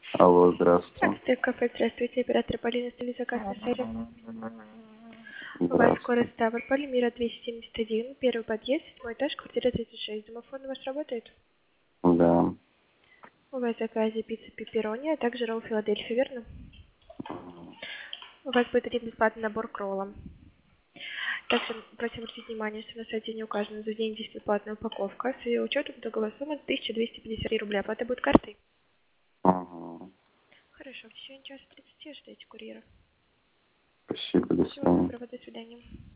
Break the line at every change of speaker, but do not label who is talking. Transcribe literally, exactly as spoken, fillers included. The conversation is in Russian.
Алло, здравствуйте.
Акция кафе, здравствуйте, оператор Полина, стоит заказ на связи. У вас
Здравствуйте.
скорость Ставрополь, Мира двести семьдесят один, первый подъезд, седьмой этаж, квартира тридцать шесть. Домофон у вас работает?
Да.
У вас в заказе пицца пепперони, а также ролл Филадельфия, верно? У вас будет один бесплатный набор к роллам. Также просим обратить внимание, что на сайте не указано за день здесь бесплатная упаковка. С ее учетом итоговая сумма тысяча двести пятьдесят три рубля. Оплата будет картой?
Ага.
Хорошо, в течение часа тридцати ждите курьера.
Спасибо, до
Всего
свидания.
доброго, до свидания.